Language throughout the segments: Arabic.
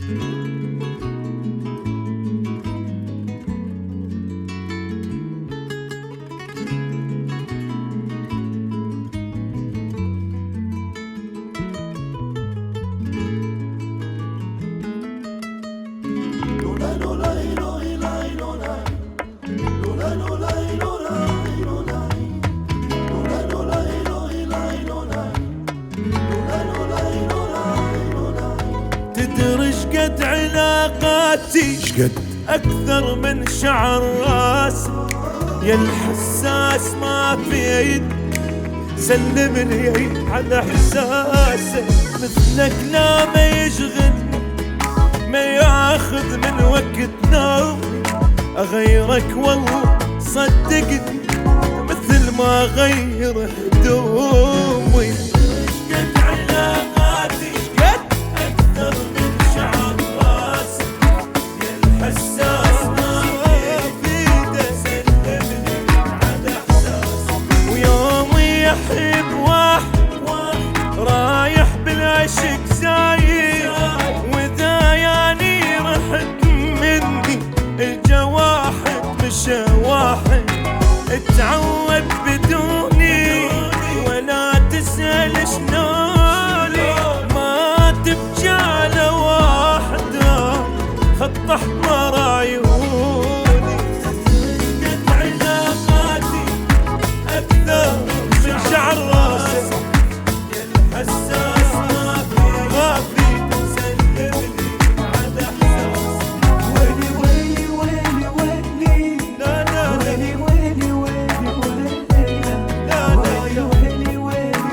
تدري شقد علاقاتي شقد أكثر من شعر راسي، يا الحساس ما في يد سلم لي على احساسك، مثلك لا ما يشغل ما ياخذ من وقت نومي، اغيرك والله صدقني مثل ما غير هدومي. شقد علاقاتي شقد اكثر من شعر راسي، يا الحساس ما فيده سلم لي على احساسك، ويومي يحب واحد رايح بالعشق زايد، واذا يعني رحت مني اجا واحد مشى واحد، اتعود بدوني ولا تسأل شلوني، ما تبكي على واحدة خط احمر عيوني. قد علاقاتي اكثر من شعر راسي، يا الحساس ما في سلم لي على احساسك، ويلي ويلي ويلي ويلي لا لا ويلي ويلي ويلي ويلي لا لا يا ويلي ويلي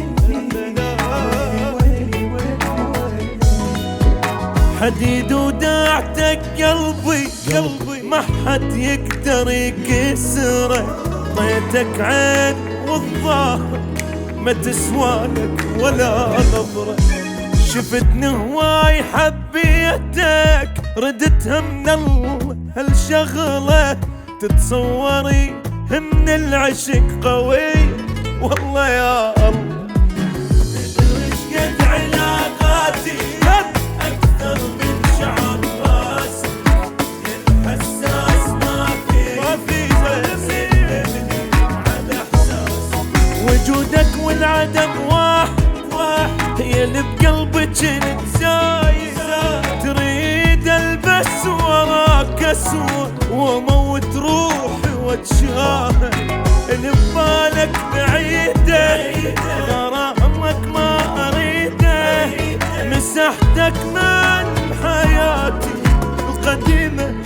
ويلي حديد وداعتك قلبي ما حد يقدر يكسره، طيتك عين والظاهر ما تسوالك ولا نظرة، شفتني هواي حبيتك ردتها من الله هالشغلة، تتصوري من العشق قوي والله يا الله. شقد علاقاتي أكثر من شعر راسي، يا الحساس ما في سلم على احساسك، وجودك والعدم واحد هي اللي بقلبك نتزايد، تريد البس وراك اسود واموت روحي واتشاهد، اللي ببالك بعيده غرامك ما اريده، مسحتك من حياتي القديمه